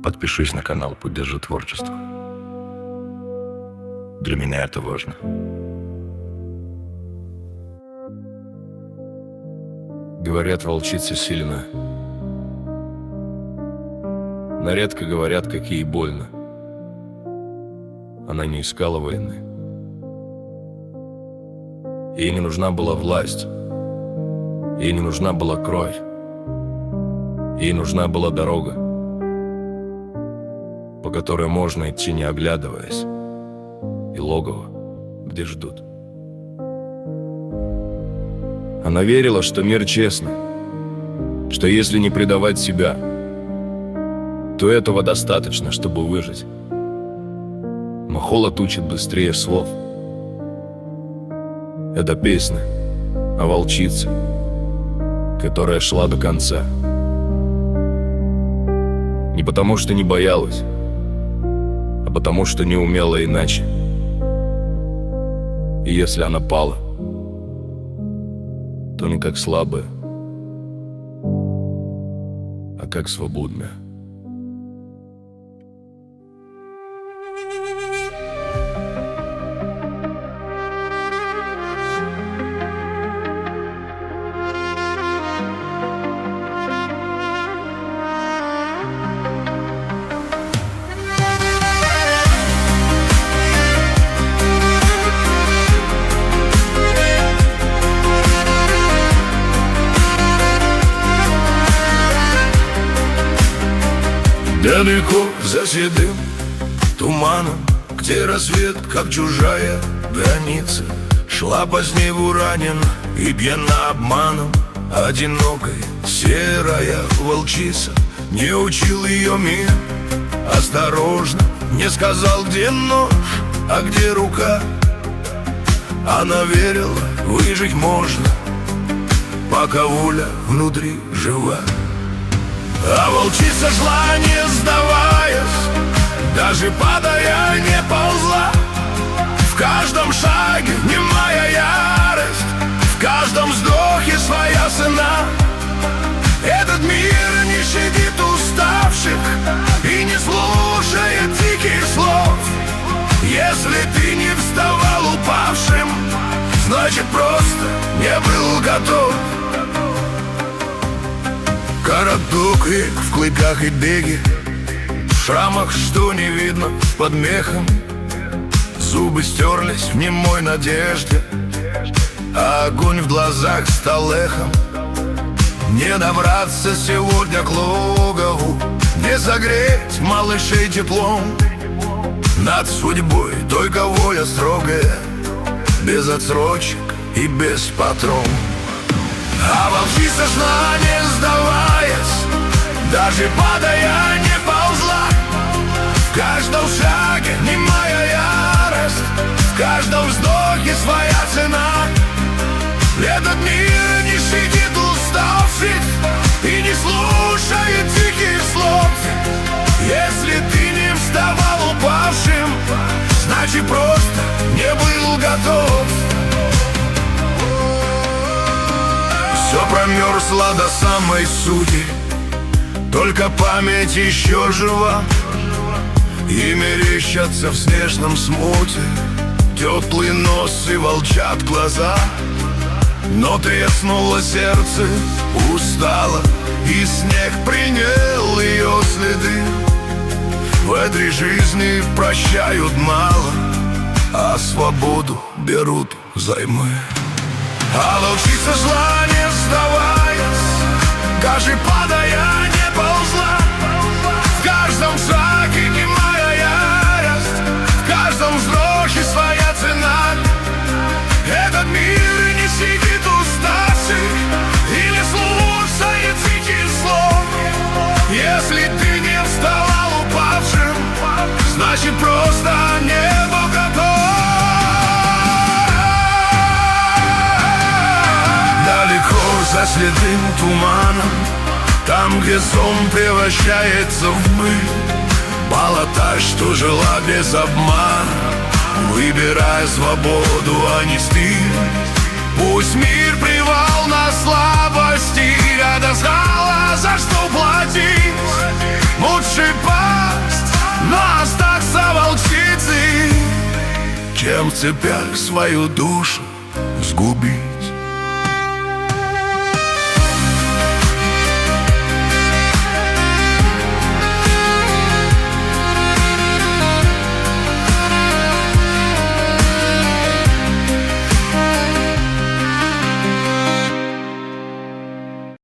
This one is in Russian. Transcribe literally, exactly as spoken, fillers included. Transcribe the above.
Подпишись на канал, поддержи творчество. Для меня это важно. Говорят, волчица сильна, но редко говорят, как ей больно. Она не искала войны. Ей не нужна была власть. Ей не нужна была кровь. Ей нужна была дорога, по которой можно идти, не оглядываясь, и логово, где ждут. Она верила, что мир честный, что если не предавать себя, то этого достаточно, чтобы выжить. Но холод учит быстрее слов. Это песня о волчице, которая шла до конца. Не потому, что не боялась, а потому, что не умела иначе. И если она пала, то не как слабая, а как свободная. Далеко за седым туманом, где рассвет, как чужая граница, шла по снегу ранен и пьяна обманом. Одинокой серая волчица, не учил ее мир осторожно, не сказал, где нож, а где рука. Она верила, выжить можно, пока воля внутри жива. А волчица шла, не сдаваясь, даже падая не ползла. В каждом шаге немая ярость, в каждом вздохе своя цена. Этот мир не щадит уставших и не слушает диких слов. Если ты не вставал упавшим, значит просто не был готов. Городок век в клыках и беге, в шрамах, что не видно под мехом. Зубы стерлись в немой надежде, а огонь в глазах стал эхом. Не добраться сегодня к логову, не согреть малышей теплом. Над судьбой только воля строгая, без отсрочек и без патрон. А волчица шла, не сдаваясь, даже падая не ползла. В каждом шаге немая ярость, в каждом вздохе своя цена. Этот мир не щадит уставших и не слушает диких слов. Если ты не вставал упавшим, значит просто не был готов. Все промерзло до самой сути, только память еще жива. И мерещатся в снежном смуте теплый нос и волчат глаза. Но треснуло сердце, устало, и снег принял ее следы. В этой жизни прощают мало, а свободу берут взаймы. А волчица шла, не сдаваясь, даже падая не ползла. В каждом шаге немая ярость, в каждом вздохе своя цена. Этот мир не сидит уставших и не слушает диких слов. Если ты не вставал упавшим, значит просто не был готов. За следым туманом, там, где сон превращается в быль, пала та, что жила без обмана, выбирая свободу, а не стиль. Пусть мир привал на слабости, а до знала, за что платить. Лучше по чем в цепях свою душу сгубить.